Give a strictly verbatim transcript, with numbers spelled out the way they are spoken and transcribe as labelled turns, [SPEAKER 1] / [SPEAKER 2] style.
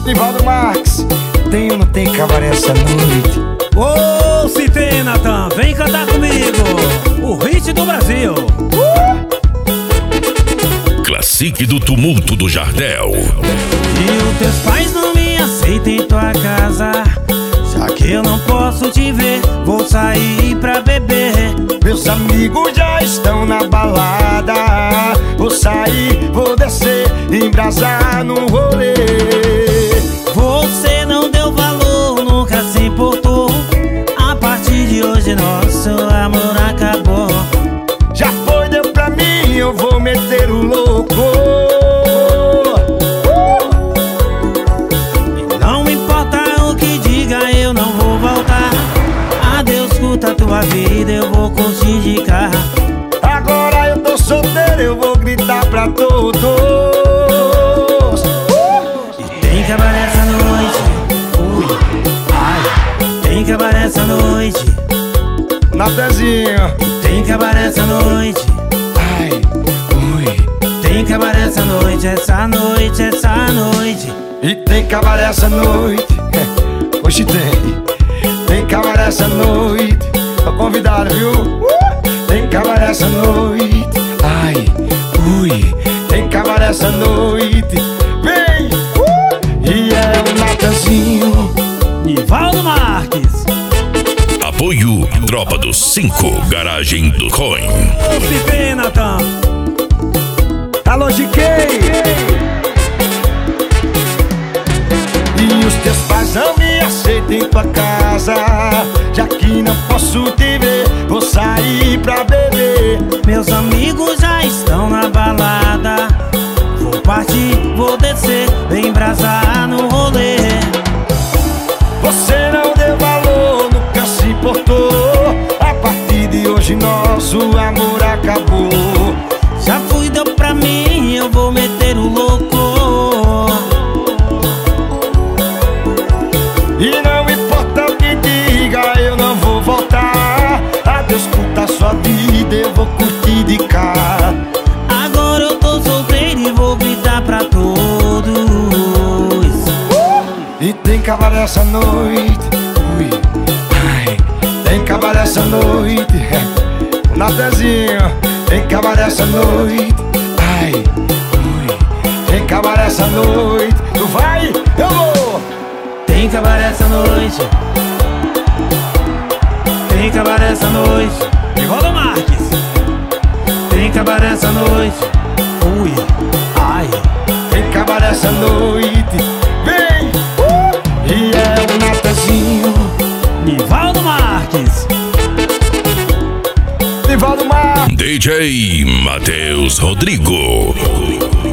[SPEAKER 1] Nivaldo Marques, tem ou não tem cabaré essa noite?
[SPEAKER 2] Ô, oh, se tem, Natan, vem cantar comigo o hit do Brasil. uh!
[SPEAKER 3] Classique do Tumulto do Jardel.
[SPEAKER 2] E os teus pais não me aceitam em tua casa, já que eu não posso te ver, vou sair pra beber.
[SPEAKER 1] Meus amigos já estão na balada, vou sair, vou descer, embrasar no rolê.
[SPEAKER 2] Você não deu valor, nunca se importou. A partir de hoje nosso amor acabou.
[SPEAKER 1] Já foi, deu pra mim, eu vou meter o louco.
[SPEAKER 2] E não importa o que diga, eu não vou voltar. Adeus, curta a tua vida, eu vou curtir de carro.
[SPEAKER 1] Agora eu tô solteiro, eu vou gritar pra todos.
[SPEAKER 2] E tem cabaré essa noite, ui, ai. Tem cabaré essa noite,
[SPEAKER 1] Natanzinho.
[SPEAKER 2] tem cabaré essa noite,
[SPEAKER 1] Ai, ui.
[SPEAKER 2] tem cabaré essa noite, essa noite, essa noite.
[SPEAKER 1] E tem cabaré essa noite. Hoje tem. Tem cabaré essa noite. Tô convidado, viu? Uh! Tem cabaré essa noite. Ai, ui. Tem cabaré essa noite. Vem! Uh! E é o Natanzinho.
[SPEAKER 2] Nivaldo Marques.
[SPEAKER 3] Apoio Tropa dos Cinco, Garagem do Coin.
[SPEAKER 2] Ô, se tem, Natan.
[SPEAKER 1] Alô, G K. E os teus pais não me aceitam em tua casa, já que não posso te ver, vou sair pra beber.
[SPEAKER 2] Meus amigos já estão na balada, vou partir, vou descer, vem embrasar no rolê.
[SPEAKER 1] Você não deu valor, nunca se importou. A partir de hoje nosso amor acabou.
[SPEAKER 2] Já fui, deu pra mim, eu vou meter o louco.
[SPEAKER 1] E não importa o que diga, eu não vou voltar. Adeus, curta a sua vida, eu vou curtir de cá.
[SPEAKER 2] Agora eu tô solteiro e vou gritar pra todos.
[SPEAKER 1] E tem cabaré essa noite, ui, ai. Tem cabaré essa noite, Natanzinho. Tem cabaré essa noite, ai, ui. Tem cabaré essa noite. Tu vai, eu vou.
[SPEAKER 2] Tem cabaré essa noite, tem cabaré essa noite. Nivaldo Marques. Tem cabaré essa noite, ui, ai.
[SPEAKER 1] Tem cabaré essa noite. Vem! Uh! E é o Natanzinho.
[SPEAKER 2] Nivaldo Marques.
[SPEAKER 1] Nivaldo Marques.
[SPEAKER 3] D J Matheus Rodrigo.